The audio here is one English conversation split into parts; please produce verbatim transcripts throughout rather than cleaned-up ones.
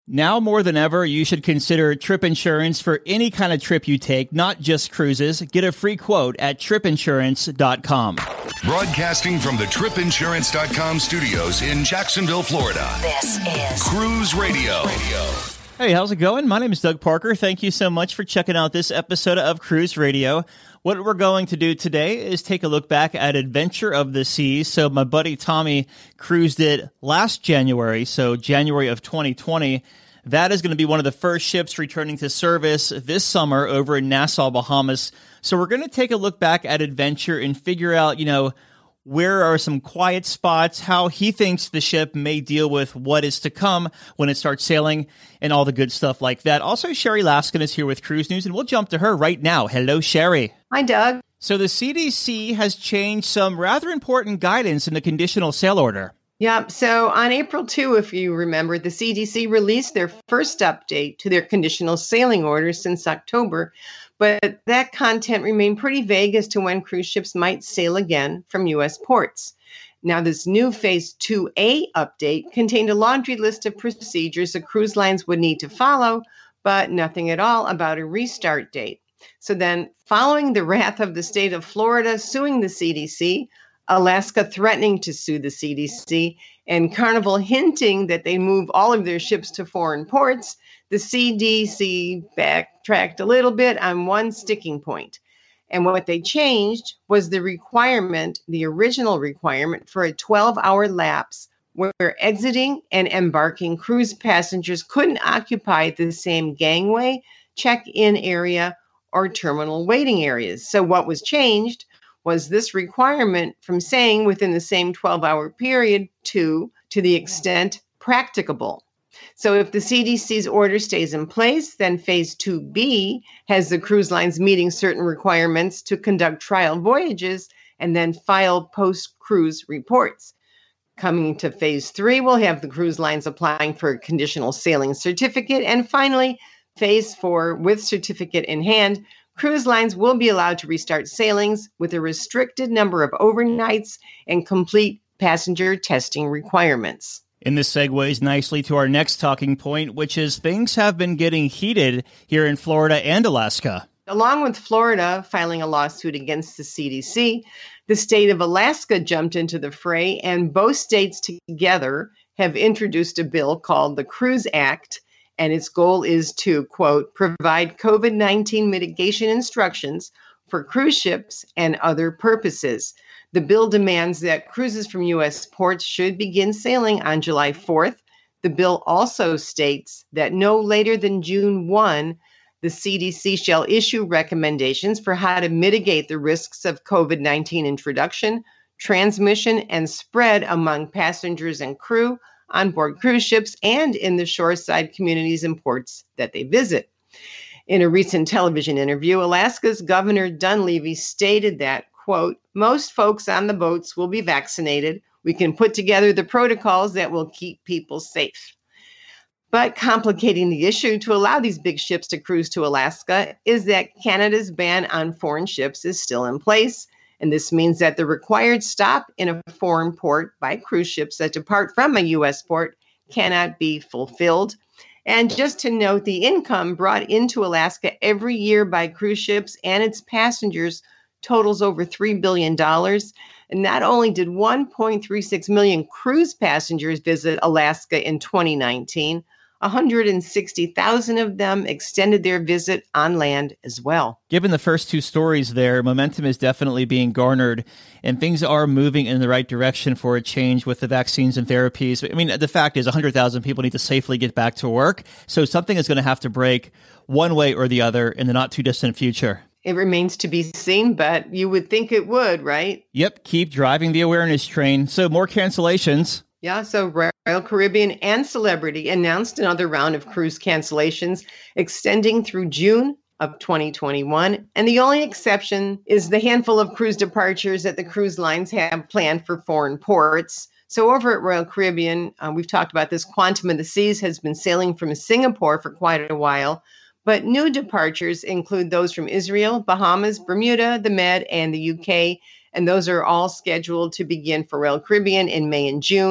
Now more than ever, you should consider trip insurance for any kind of trip you take, not just cruises. Get a free quote at trip insurance dot com. Broadcasting from the trip insurance dot com studios in Jacksonville, Florida. This is Cruise Radio. Hey, how's it going? My name is Doug Parker. Thank you so much for checking out this episode of Cruise Radio. What we're going to do today is take a look back at Adventure of the Seas. So my buddy Tommy cruised it last January, so January of twenty twenty. That is going to be one of the first ships returning to service this summer over in Nassau, Bahamas. So we're going to take a look back at Adventure and figure out, you know, where are some quiet spots, how he thinks the ship may deal with what is to come when it starts sailing, and all the good stuff like that. Also, Sherry Laskin is here with Cruise News, and we'll jump to her right now. Hello, Sherry. Hi, Doug. So the C D C has changed some rather important guidance in the conditional sail order. Yeah, so on April second, if you remember, the C D C released their first update to their conditional sailing order since October, but that content remained pretty vague as to when cruise ships might sail again from U S ports. Now, this new Phase two A update contained a laundry list of procedures the cruise lines would need to follow, but nothing at all about a restart date. So then, following the wrath of the state of Florida suing the C D C, Alaska threatening to sue the C D C, and Carnival hinting that they move all of their ships to foreign ports, the C D C backtracked a little bit on one sticking point. And what they changed was the requirement, the original requirement for a twelve-hour lapse where exiting and embarking cruise passengers couldn't occupy the same gangway, check-in area, or terminal waiting areas. So what was changed was this requirement from saying within the same twelve-hour period to, to the extent practicable. So if the C D C's order stays in place, then Phase two B has the cruise lines meeting certain requirements to conduct trial voyages and then file post-cruise reports. Coming to Phase three, we'll have the cruise lines applying for a conditional sailing certificate. And finally, Phase four, with certificate in hand, cruise lines will be allowed to restart sailings with a restricted number of overnights and complete passenger testing requirements. And this segues nicely to our next talking point, which is things have been getting heated here in Florida and Alaska. Along with Florida filing a lawsuit against the C D C, the state of Alaska jumped into the fray, and both states together have introduced a bill called the Cruise Act. And its goal is to, quote, provide COVID nineteen mitigation instructions for cruise ships and other purposes. The bill demands that cruises from U S ports should begin sailing on July fourth. The bill also states that no later than June first, the C D C shall issue recommendations for how to mitigate the risks of COVID nineteen introduction, transmission, and spread among passengers and crew on board cruise ships and in the shoreside communities and ports that they visit. In a recent television interview, Alaska's Governor Dunleavy stated that, quote, most folks on the boats will be vaccinated. We can put together the protocols that will keep people safe. But complicating the issue to allow these big ships to cruise to Alaska is that Canada's ban on foreign ships is still in place. And this means that the required stop in a foreign port by cruise ships that depart from a U S port cannot be fulfilled. And just to note, the income brought into Alaska every year by cruise ships and its passengers totals over three billion dollars. And not only did one point three six million cruise passengers visit Alaska in twenty nineteen, one hundred sixty thousand of them extended their visit on land as well. Given the first two stories there, momentum is definitely being garnered, and things are moving in the right direction for a change with the vaccines and therapies. I mean, the fact is one hundred thousand people need to safely get back to work, so something is going to have to break one way or the other in the not-too-distant future. It remains to be seen, but you would think it would, right? Yep, keep driving the awareness train. So more cancellations. Yeah, so Royal Caribbean and Celebrity announced another round of cruise cancellations extending through June of twenty twenty-one. And the only exception is the handful of cruise departures that the cruise lines have planned for foreign ports. So over at Royal Caribbean, uh, we've talked about this, Quantum of the Seas has been sailing from Singapore for quite a while. But new departures include those from Israel, Bahamas, Bermuda, the Med, and the U K. And those are all scheduled to begin for Royal Caribbean in May and June.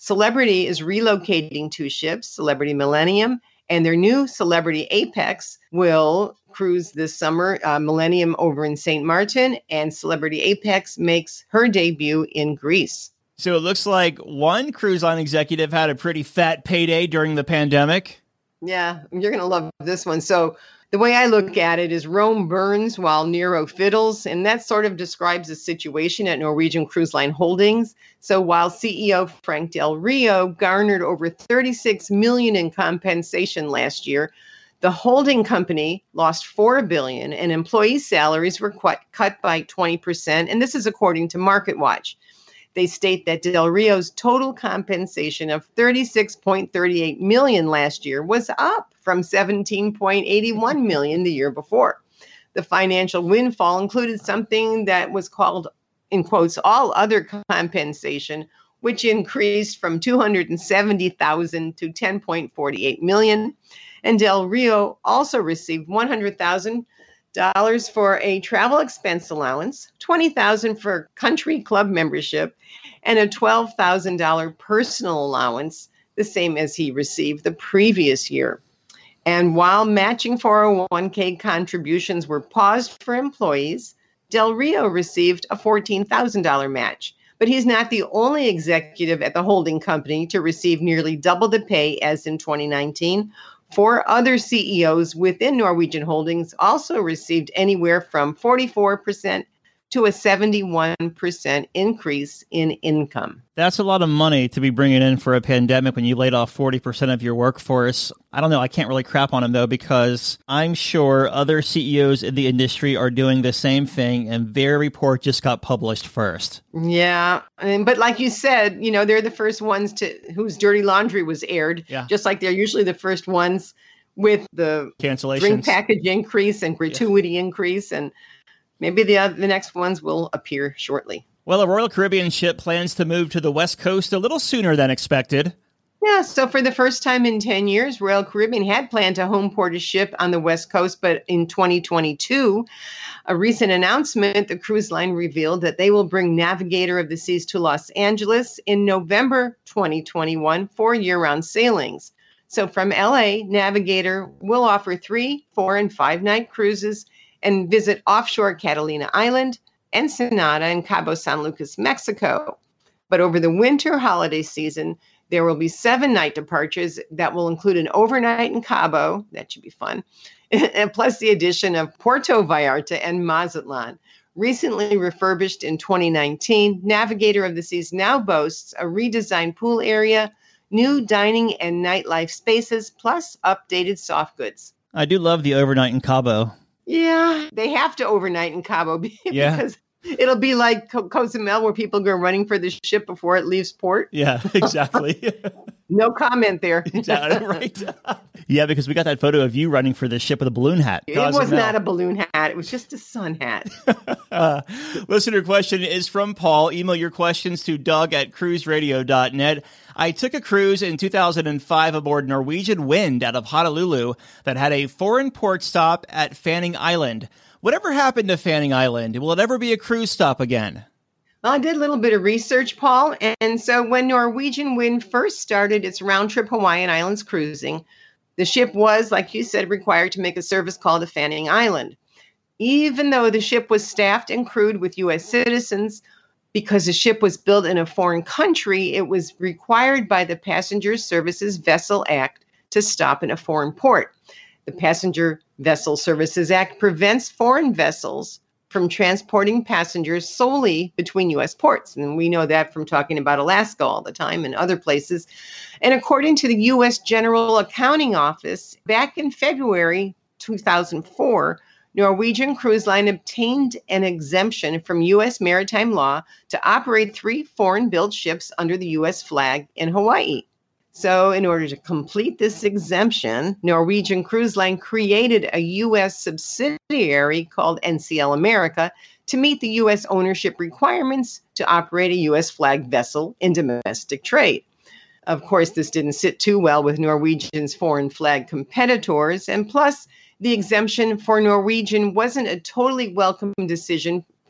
Celebrity is relocating two ships, Celebrity Millennium and their new Celebrity Apex will cruise this summer. Uh, Millennium over in Saint Martin, and Celebrity Apex makes her debut in Greece. So it looks like one cruise line executive had a pretty fat payday during the pandemic. Yeah, you're going to love this one. So the way I look at it is Rome burns while Nero fiddles, and that sort of describes the situation at Norwegian Cruise Line Holdings. So while C E O Frank Del Rio garnered over thirty-six million dollars in compensation last year, the holding company lost four billion dollars and employee salaries were cut by twenty percent, and this is according to MarketWatch. They state that Del Rio's total compensation of thirty-six point three eight million dollars last year was up from seventeen point eight one million dollars the year before. The financial windfall included something that was called, in quotes, all other compensation, which increased from two hundred seventy thousand dollars to ten point four eight million dollars. And Del Rio also received one hundred thousand dollars dollars for a travel expense allowance, twenty thousand dollars for country club membership, and a twelve thousand dollars personal allowance, the same as he received the previous year. And while matching four oh one k contributions were paused for employees, Del Rio received a fourteen thousand dollars match. But he's not the only executive at the holding company to receive nearly double the pay as in twenty nineteen. Four other C E Os within Norwegian Holdings also received anywhere from forty-four percent to a seventy-one percent increase in income. That's a lot of money to be bringing in for a pandemic when you laid off forty percent of your workforce. I don't know. I can't really crap on them, though, because I'm sure other C E Os in the industry are doing the same thing, and their report just got published first. Yeah. And, but like you said, you know, they're the first ones to whose dirty laundry was aired, yeah. just like they're usually the first ones with the cancellations, drink package increase and gratuity yeah. increase. And maybe the, uh, the next ones will appear shortly. Well, a Royal Caribbean ship plans to move to the West Coast a little sooner than expected. Yeah, so for the first time in ten years, Royal Caribbean had planned to home port a ship on the West Coast, but in twenty twenty-two, a recent announcement, the cruise line revealed that they will bring Navigator of the Seas to Los Angeles in November twenty twenty-one for year-round sailings. So from L A, Navigator will offer three, four, and five-night cruises and visit offshore Catalina Island, Ensenada, and Cabo San Lucas, Mexico. But over the winter holiday season, there will be seven night departures that will include an overnight in Cabo. That should be fun. And plus the addition of Puerto Vallarta and Mazatlan. Recently refurbished in twenty nineteen, Navigator of the Seas now boasts a redesigned pool area, new dining and nightlife spaces, plus updated soft goods. I do love the overnight in Cabo. Yeah, they have to overnight in Cabo because yeah. it'll be like Co- Cozumel where people go running for the ship before it leaves port. Yeah, exactly. No comment there. Exactly, right. Yeah, because we got that photo of you running for the ship with a balloon hat. It Cozumel. Was not a balloon hat. It was just a sun hat. uh, listener question is from Paul. Email your questions to Doug at cruise radio dot net. I took a cruise in two thousand five aboard Norwegian Wind out of Honolulu that had a foreign port stop at Fanning Island. Whatever happened to Fanning Island? Will it ever be a cruise stop again? Well, I did a little bit of research, Paul. And so when Norwegian Wind first started its round-trip Hawaiian Islands cruising, the ship was, like you said, required to make a service call to Fanning Island. Even though the ship was staffed and crewed with U S citizens, because the ship was built in a foreign country, it was required by the Passenger Services Vessel Act to stop in a foreign port. The Passenger Vessel Services Act prevents foreign vessels from transporting passengers solely between U S ports. And we know that from talking about Alaska all the time and other places. And according to the U S General Accounting Office, back in February two thousand four, Norwegian Cruise Line obtained an exemption from U S maritime law to operate three foreign-built ships under the U S flag in Hawaii. So in order to complete this exemption, Norwegian Cruise Line created a U S subsidiary called N C L America to meet the U S ownership requirements to operate a U S flag vessel in domestic trade. Of course, this didn't sit too well with Norwegian's foreign flag competitors, and plus, the exemption for Norwegian wasn't a totally welcome decision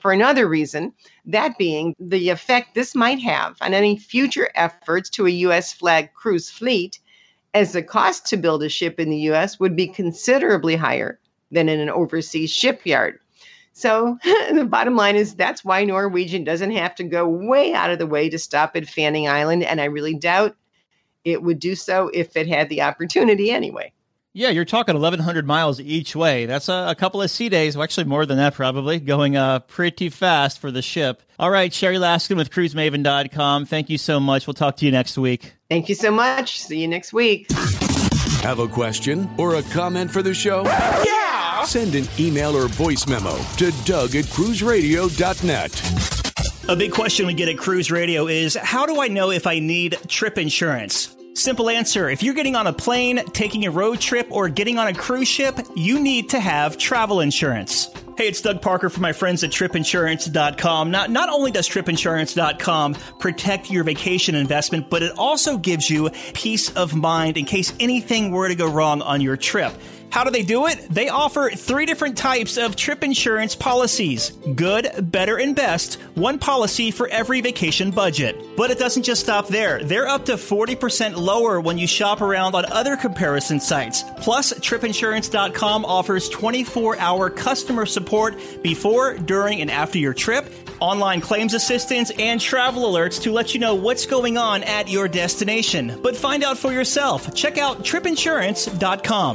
for another reason, that being the effect this might have on any future efforts to a U S flagged cruise fleet, as the cost to build a ship in the U S would be considerably higher than in an overseas shipyard. So the bottom line is that's why Norwegian doesn't have to go way out of the way to stop at Fanning Island, and I really doubt it would do so if it had the opportunity anyway. Yeah, you're talking eleven hundred miles each way. That's a, a couple of sea days, well, actually more than that probably, going uh, pretty fast for the ship. All right, Sherry Laskin with cruise maven dot com. Thank you so much. We'll talk to you next week. Thank you so much. See you next week. Have a question or a comment for the show? Yeah! Send an email or voice memo to Doug at cruise radio dot net. A big question we get at Cruise Radio is, how do I know if I need trip insurance? Simple answer. If you're getting on a plane, taking a road trip, or getting on a cruise ship, you need to have travel insurance. Hey, it's Doug Parker from my friends at trip insurance dot com. Not, not only does trip insurance dot com protect your vacation investment, but it also gives you peace of mind in case anything were to go wrong on your trip. How do they do it? They offer three different types of trip insurance policies. Good, better, and best. One policy for every vacation budget. But it doesn't just stop there. They're up to forty percent lower when you shop around on other comparison sites. Plus, trip insurance dot com offers twenty-four hour customer support before, during, and after your trip, online claims assistance, and travel alerts to let you know what's going on at your destination. But find out for yourself. Check out trip insurance dot com.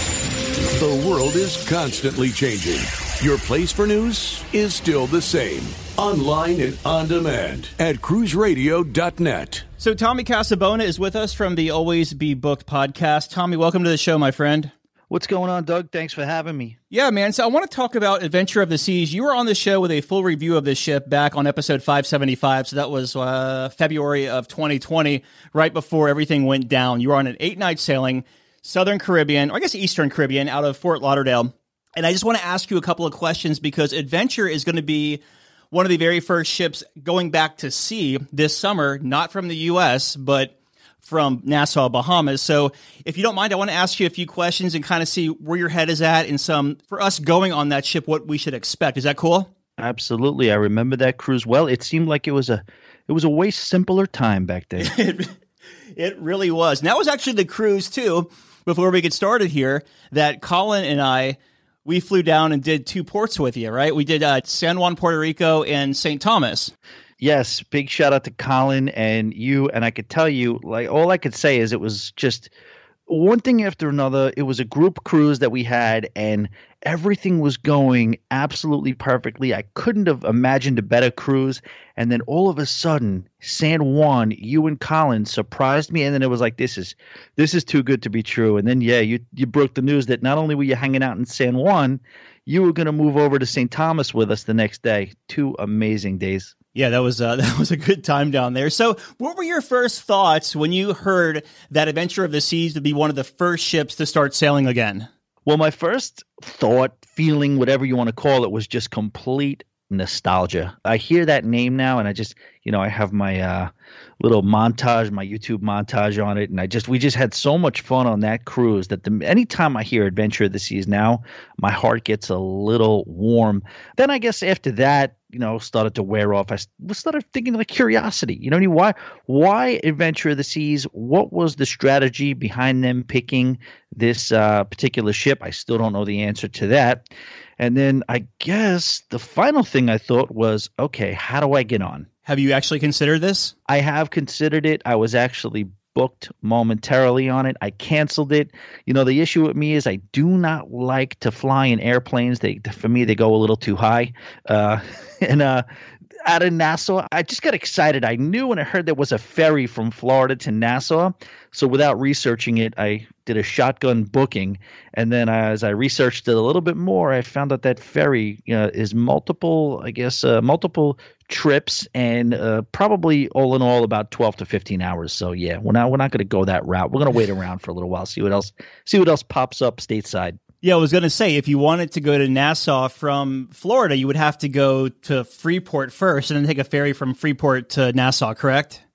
The world is constantly changing. Your place for news is still the same. Online and on demand at cruise radio dot net. So Tommy Casabona is with us from the Always Be Booked podcast. Tommy, welcome to the show, my friend. What's going on, Doug? Thanks for having me. Yeah, man. So I want to talk about Adventure of the Seas. You were on the show with a full review of this ship back on episode five seventy-five. So that was uh, February of twenty twenty, right before everything went down. You were on an eight-night sailing, Southern Caribbean, or I guess Eastern Caribbean, out of Fort Lauderdale. And I just want to ask you a couple of questions because Adventure is going to be one of the very first ships going back to sea this summer, not from the U S, but from Nassau, Bahamas. So if you don't mind, I want to ask you a few questions and kind of see where your head is at and some, for us going on that ship, what we should expect. Is that cool? Absolutely. I remember that cruise well. It seemed like it was a it was a way simpler time back then. it, it really was. And that was actually the cruise, too, before we get started here, that Colin and I, we flew down and did two ports with you, right? We did uh, San Juan, Puerto Rico, and Saint Thomas. Yes, big shout out to Colin and you. And I could tell you, like, all I could say is it was just one thing after another. It was a group cruise that we had, and everything was going absolutely perfectly. I couldn't have imagined a better cruise. And then all of a sudden, San Juan, you and Colin surprised me, and then it was like, this is this is too good to be true. And then, yeah, you you broke the news that not only were you hanging out in San Juan, you were going to move over to Saint Thomas with us the next day. Two amazing days. Yeah, that was uh, that was a good time down there. So what were your first thoughts when you heard that Adventure of the Seas would be one of the first ships to start sailing again? Well, my first thought, feeling, whatever you want to call it, was just complete nostalgia. I hear that name now, and I just, you know, I have my uh, little montage, my YouTube montage on it, and I just, we just had so much fun on that cruise that the anytime I hear Adventure of the Seas now, my heart gets a little warm. Then I guess after that, you know, started to wear off. I started thinking like curiosity. You know, why why Adventure of the Seas? What was the strategy behind them picking this uh, particular ship? I still don't know the answer to that. And then I guess the final thing I thought was, okay, how do I get on? Have you actually considered this? I have considered it. I was actually booked momentarily on it. I canceled it. You know, the issue with me is I do not like to fly in airplanes. They, for me, they go a little too high. Uh, and uh, out of Nassau, I just got excited. I knew when I heard there was a ferry from Florida to Nassau. So without researching it, I did a shotgun booking. And then as I researched it a little bit more, I found out that ferry you know, is multiple, I guess, uh, multiple trips and uh, probably all in all about twelve to fifteen hours. So yeah, we're not, we're not going to go that route. We're going to wait around for a little while, see what else, see what else pops up stateside. Yeah, I was going to say, if you wanted to go to Nassau from Florida, you would have to go to Freeport first and then take a ferry from Freeport to Nassau, correct?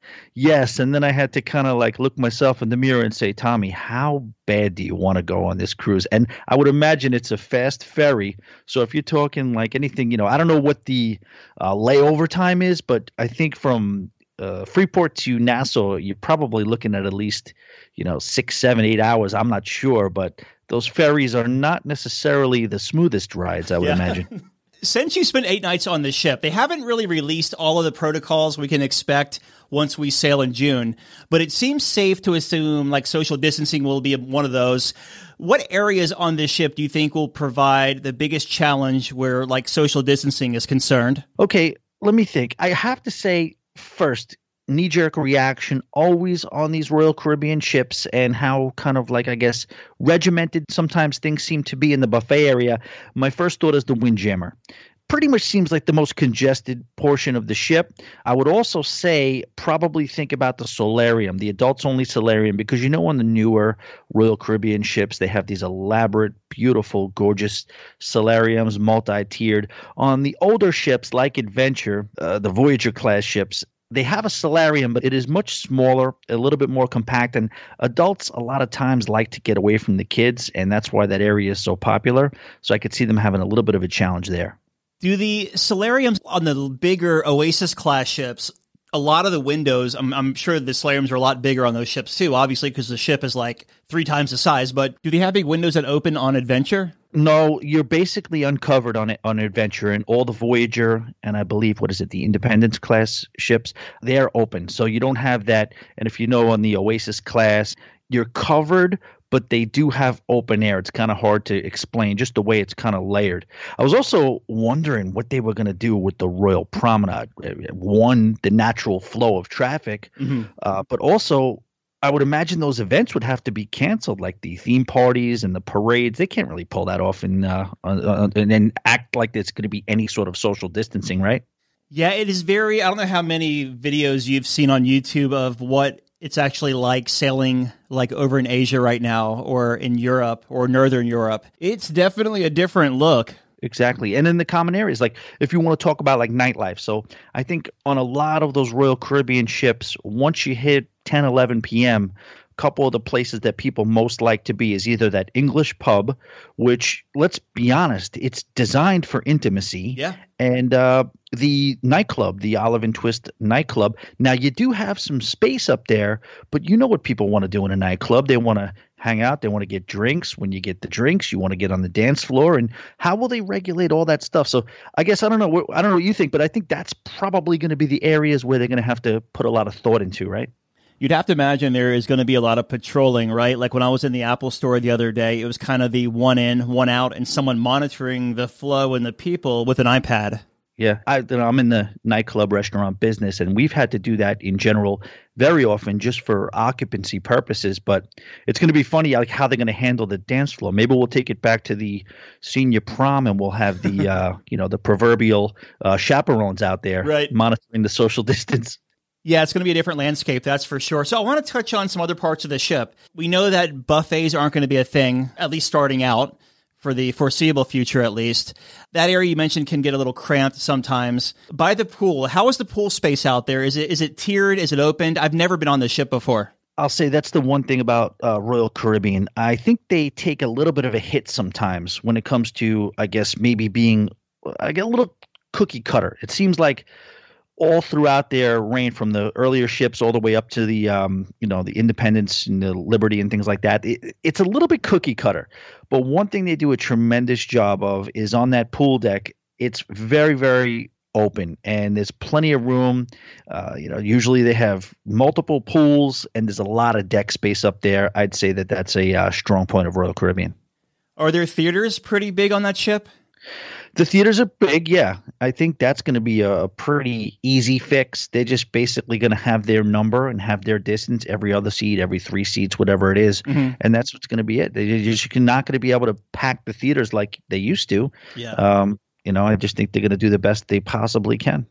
Yes, and then I had to kind of like look myself in the mirror and say, Tommy, how bad do you want to go on this cruise? And I would imagine it's a fast ferry. So if you're talking like anything, you know, I don't know what the uh, layover time is, but I think from uh, Freeport to Nassau, you're probably looking at at least, you know, six, seven, eight hours. I'm not sure, but those ferries are not necessarily the smoothest rides, I would Yeah. imagine. Since you spent eight nights on the ship, they haven't really released all of the protocols we can expect once we sail in June, but it seems safe to assume like social distancing will be one of those. What areas on this ship do you think will provide the biggest challenge where like social distancing is concerned? Okay, let me think. I have to say first, knee-jerk reaction always on these Royal Caribbean ships and how kind of like, I guess, regimented sometimes things seem to be in the buffet area. My first thought is the Windjammer. Pretty much seems like the most congested portion of the ship. I would also say probably think about the solarium, the adults-only solarium, because you know on the newer Royal Caribbean ships, they have these elaborate, beautiful, gorgeous solariums, multi-tiered. On the older ships like Adventure, uh, the Voyager-class ships, they have a solarium, but it is much smaller, a little bit more compact, and adults a lot of times like to get away from the kids, and that's why that area is so popular. So I could see them having a little bit of a challenge there. Do the solariums on the bigger Oasis class ships, a lot of the windows, I'm, I'm sure the solariums are a lot bigger on those ships too, obviously, because the ship is like three times the size, but do they have big windows that open on Adventure? No, you're basically uncovered on it on Adventure, and all the Voyager and I believe, what is it, the Independence class ships, they're open. So you don't have that. And if you know on the Oasis class, you're covered, but they do have open air. It's kind of hard to explain just the way it's kind of layered. I was also wondering what they were going to do with the Royal Promenade. One, the natural flow of traffic, mm-hmm. uh, but also I would imagine those events would have to be canceled, like the theme parties and the parades. They can't really pull that off and uh, uh, and then act like there's going to be any sort of social distancing, right? Yeah, it is very, I don't know how many videos you've seen on YouTube of what it's actually like sailing like over in Asia right now or in Europe or Northern Europe. It's definitely a different look. Exactly. And in the common areas, like if you want to talk about like nightlife. So I think on a lot of those Royal Caribbean ships, once you hit ten, eleven p.m., a couple of the places that people most like to be is either that English pub, which, let's be honest, it's designed for intimacy. Yeah. And uh, the nightclub, the Olive and Twist nightclub. Now, you do have some space up there, but you know what people want to do in a nightclub. They want to hang out. They want to get drinks. When you get the drinks, you want to get on the dance floor. And how will they regulate all that stuff? So I guess I don't know. I don't know what you think, but I think that's probably going to be the areas where they're going to have to put a lot of thought into, right? You'd have to imagine there is going to be a lot of patrolling, right? Like when I was in the Apple store the other day, it was kind of the one in, one out, and someone monitoring the flow and the people with an iPad. Yeah, I, you know, I'm in the nightclub restaurant business, and we've had to do that in general very often just for occupancy purposes. But it's going to be funny like how they're going to handle the dance floor. Maybe we'll take it back to the senior prom, and we'll have the uh, you know the proverbial uh, chaperones out there right. monitoring the social distance. Yeah, it's going to be a different landscape, that's for sure. So I want to touch on some other parts of the ship. We know that buffets aren't going to be a thing, at least starting out, for the foreseeable future at least. That area you mentioned can get a little cramped sometimes. By the pool, how is the pool space out there? Is it is it tiered? Is it opened? I've never been on the ship before. I'll say that's the one thing about uh, Royal Caribbean. I think they take a little bit of a hit sometimes when it comes to, I guess, maybe being I get a little cookie cutter. It seems like all throughout their reign, from the earlier ships all the way up to the, um, you know, the Independence and the Liberty and things like that, it, it's a little bit cookie cutter. But one thing they do a tremendous job of is on that pool deck, it's very, very open and there's plenty of room. Uh, you know, usually they have multiple pools and there's a lot of deck space up there. I'd say that that's a uh, strong point of Royal Caribbean. Are there theaters pretty big on that ship? The theaters are big, yeah. I think that's going to be a pretty easy fix. They're just basically going to have their number and have their distance every other seat, every three seats, whatever it is. Mm-hmm. And that's what's going to be it. They're just not going to be able to pack the theaters like they used to. Yeah. Um, you know, I just think they're going to do the best they possibly can.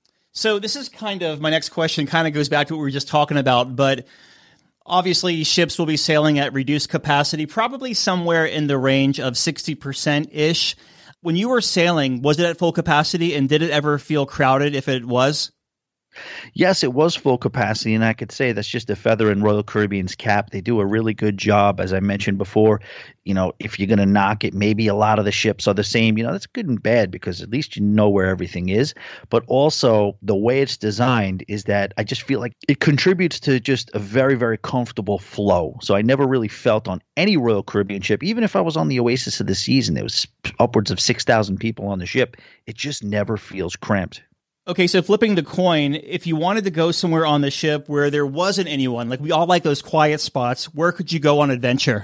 So this is kind of, my next question kind of goes back to what we were just talking about, but obviously ships will be sailing at reduced capacity, probably somewhere in the range of sixty percent-ish. When you were sailing, was it at full capacity, and did it ever feel crowded if it was? Yes, it was full capacity, and I could say that's just a feather in Royal Caribbean's cap. They do a really good job, as I mentioned before. You know, if you're going to knock it, maybe a lot of the ships are the same. You know, that's good and bad because at least you know where everything is. But also, the way it's designed is that I just feel like it contributes to just a very, very comfortable flow. So I never really felt on any Royal Caribbean ship, even if I was on the Oasis of the Seas and there was upwards of six thousand people on the ship, it just never feels cramped. Okay, so flipping the coin, if you wanted to go somewhere on the ship where there wasn't anyone, like we all like those quiet spots, where could you go on adventure?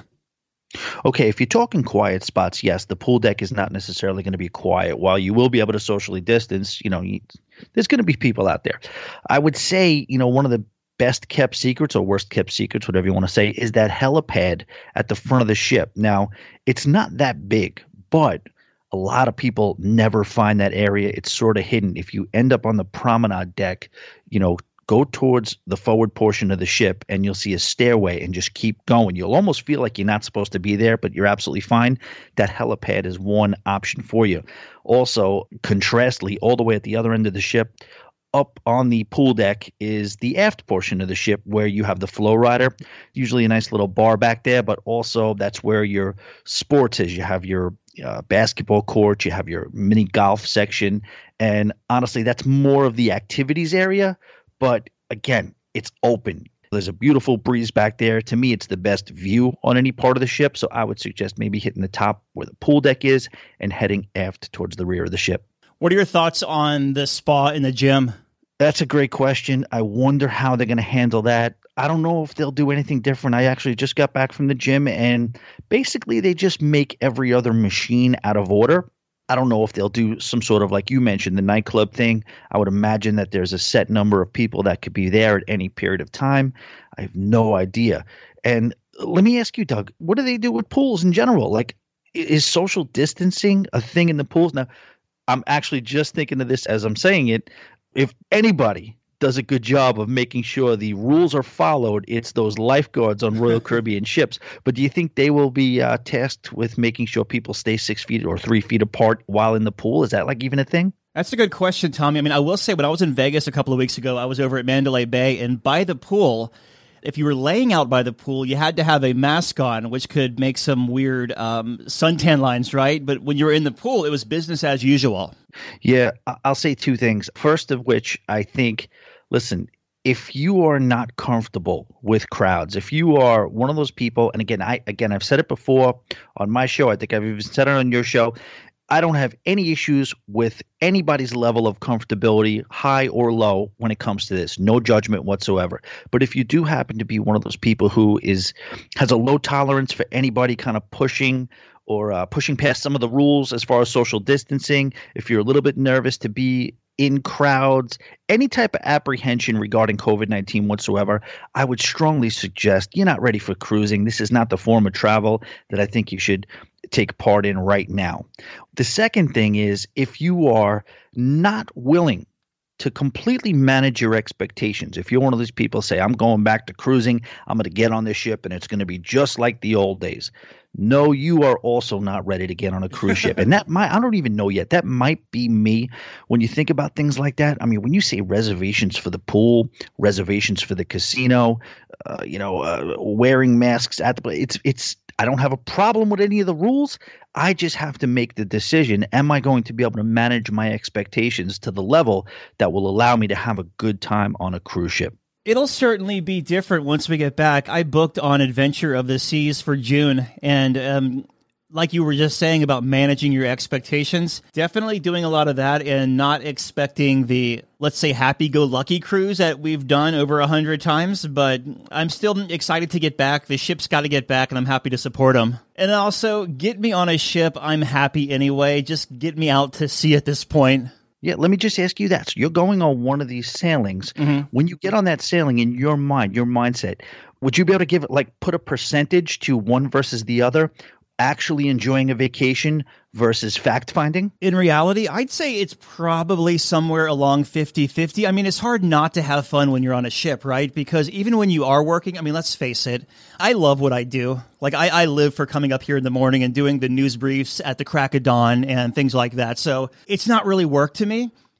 Okay, if you're talking quiet spots, yes, the pool deck is not necessarily going to be quiet. While you will be able to socially distance, you know, you, there's going to be people out there. I would say, you know, one of the best kept secrets or worst kept secrets, whatever you want to say, is that helipad at the front of the ship. Now, it's not that big, but a lot of people never find that area. It's sort of hidden. If you end up on the promenade deck, you know, go towards the forward portion of the ship and you'll see a stairway and just keep going. You'll almost feel like you're not supposed to be there, but you're absolutely fine. That helipad is one option for you. Also, contrastly, all the way at the other end of the ship, up on the pool deck is the aft portion of the ship where you have the flow rider, usually a nice little bar back there, but also that's where your sports is. You have your uh, basketball court, you have your mini golf section, and honestly, that's more of the activities area, but again, it's open. There's a beautiful breeze back there. To me, it's the best view on any part of the ship, so I would suggest maybe hitting the top where the pool deck is and heading aft towards the rear of the ship. What are your thoughts on the spa and the gym? That's a great question. I wonder how they're going to handle that. I don't know if they'll do anything different. I actually just got back from the gym, and basically they just make every other machine out of order. I don't know if they'll do some sort of, like you mentioned, the nightclub thing. I would imagine that there's a set number of people that could be there at any period of time. I have no idea. And let me ask you, Doug, what do they do with pools in general? Like, is social distancing a thing in the pools? Now, I'm actually just thinking of this as I'm saying it. If anybody does a good job of making sure the rules are followed, it's those lifeguards on Royal Caribbean ships. But do you think they will be uh, tasked with making sure people stay six feet or three feet apart while in the pool? Is that like even a thing? That's a good question, Tommy. I mean, I will say when I was in Vegas a couple of weeks ago, I was over at Mandalay Bay, and by the pool, if you were laying out by the pool, you had to have a mask on, which could make some weird um, suntan lines, right? But when you were in the pool, it was business as usual. Yeah, I'll say two things. First of which, I think, listen, if you are not comfortable with crowds, if you are one of those people, and again, I again I've said it before on my show, I think I've even said it on your show, I don't have any issues with anybody's level of comfortability, high or low, when it comes to this. No judgment whatsoever. But if you do happen to be one of those people who is has a low tolerance for anybody kind of pushing or uh, pushing past some of the rules as far as social distancing, if you're a little bit nervous to be in crowds, any type of apprehension regarding COVID nineteen whatsoever, I would strongly suggest you're not ready for cruising. This is not the form of travel that I think you should take part in right now. The second thing is, if you are not willing to completely manage your expectations, if you're one of these people say, I'm going back to cruising, I'm going to get on this ship and it's going to be just like the old days. No, you are also not ready to get on a cruise ship. And that might, I don't even know yet, that might be me. When you think about things like that, I mean, when you say reservations for the pool, reservations for the casino, uh, you know, uh, wearing masks at the, it's, it's, I don't have a problem with any of the rules. I just have to make the decision. Am I going to be able to manage my expectations to the level that will allow me to have a good time on a cruise ship? It'll certainly be different once we get back. I booked on Adventure of the Seas for June, and um, like you were just saying about managing your expectations, definitely doing a lot of that and not expecting the, let's say, happy-go-lucky cruise that we've done over a hundred times, but I'm still excited to get back. The ship's got to get back, and I'm happy to support them. And also, get me on a ship. I'm happy anyway. Just get me out to sea at this point. Yeah, let me just ask you that. So you're going on one of these sailings. Mm-hmm. When you get on that sailing, in your mind, your mindset, would you be able to give it, like, put a percentage to one versus the other? Actually enjoying a vacation versus fact-finding? In reality, I'd say it's probably somewhere along fifty-fifty. I mean, it's hard not to have fun when you're on a ship, right? Because even when you are working, I mean, let's face it, I love what I do. Like, I, I live for coming up here in the morning and doing the news briefs at the crack of dawn and things like that. So it's not really work to me.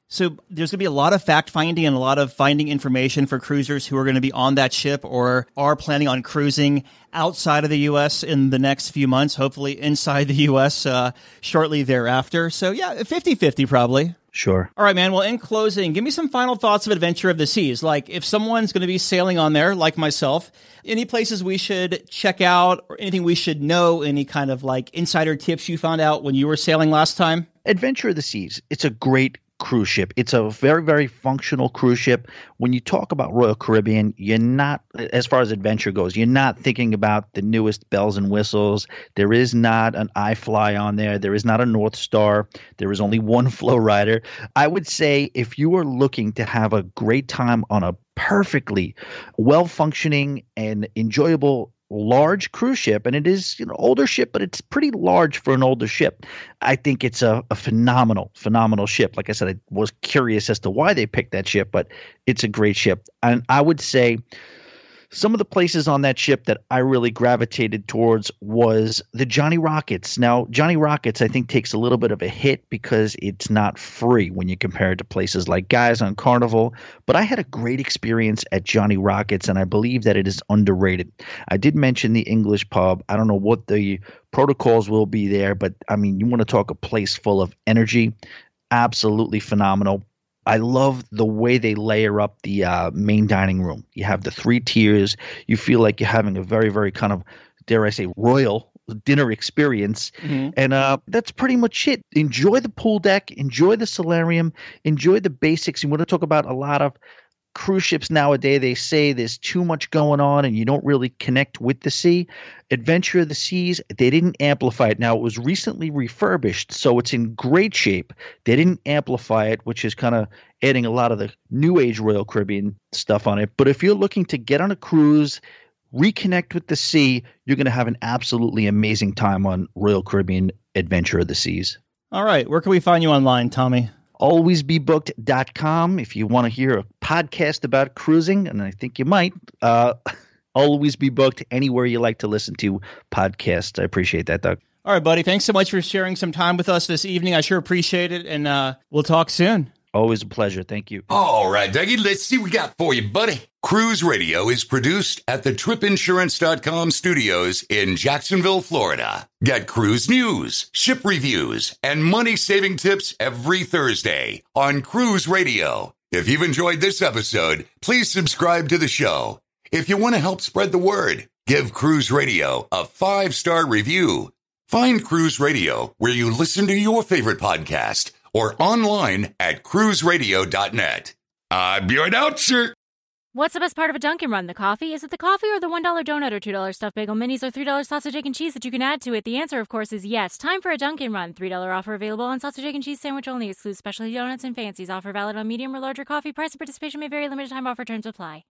So there's going to be a lot of fact-finding and a lot of finding information for cruisers who are going to be on that ship or are planning on cruising outside of the U S in the next few months, hopefully inside the U S uh, shortly thereafter. So yeah, fifty-fifty probably. Sure. All right, man. Well, in closing, give me some final thoughts of Adventure of the Seas. Like if someone's going to be sailing on there, like myself, any places we should check out or anything we should know, any kind of like insider tips you found out when you were sailing last time? Adventure of the Seas. It's a great cruise ship. It's a very, very functional cruise ship. When you talk about Royal Caribbean, you're not, as far as adventure goes, you're not thinking about the newest bells and whistles. There is not an iFly on there. There is not a North Star. There is only one flow rider. I would say if you are looking to have a great time on a perfectly well-functioning and enjoyable large cruise ship, and it is, you know, older ship, but it's pretty large for an older ship. I think it's a, a phenomenal, phenomenal ship. Like I said, I was curious as to why they picked that ship, but it's a great ship. And I would say some of the places on that ship that I really gravitated towards was the Johnny Rockets. Now, Johnny Rockets, I think, takes a little bit of a hit because it's not free when you compare it to places like Guys on Carnival. But I had a great experience at Johnny Rockets, and I believe that it is underrated. I did mention the English pub. I don't know what the protocols will be there, but, I mean, you want to talk a place full of energy. Absolutely phenomenal. I love the way they layer up the uh, main dining room. You have the three tiers. You feel like you're having a very, very kind of, dare I say, royal dinner experience. Mm-hmm. And uh, that's pretty much it. Enjoy the pool deck. Enjoy the solarium. Enjoy the basics. You want to talk about a lot of cruise ships nowadays, they say there's too much going on and you don't really connect with the sea. Adventure of the Seas, they didn't amplify it. Now, it was recently refurbished, so it's in great shape. They didn't amplify it, which is kind of adding a lot of the new age Royal Caribbean stuff on it. But if you're looking to get on a cruise, reconnect with the sea, you're going to have an absolutely amazing time on Royal Caribbean Adventure of the Seas. All right. Where can we find you online, Tommy? always be booked dot com if you want to hear a podcast about cruising, and I think you might. Uh, Always Be Booked anywhere you like to listen to podcasts. I appreciate that, Doug. All right, buddy. Thanks so much for sharing some time with us this evening. I sure appreciate it, and uh, we'll talk soon. Always a pleasure. Thank you. All right, Dougie, let's see what we got for you, buddy. Cruise Radio is produced at the trip insurance dot com studios in Jacksonville, Florida. Get cruise news, ship reviews, and money-saving tips every Thursday on Cruise Radio. If you've enjoyed this episode, please subscribe to the show. If you want to help spread the word, give Cruise Radio a five-star review. Find Cruise Radio where you listen to your favorite podcast or online at cruise radio dot net. I'm your announcer. What's the best part of a Dunkin' Run? The coffee? Is it the coffee or the one dollar donut or two dollar stuffed bagel minis or three dollar sausage, egg, and cheese that you can add to it? The answer, of course, is yes. Time for a Dunkin' Run. three dollar offer available on sausage, egg, and cheese sandwich only. Excludes specialty donuts and fancies. Offer valid on medium or larger coffee. Price and participation may vary. Limited time offer. Terms apply.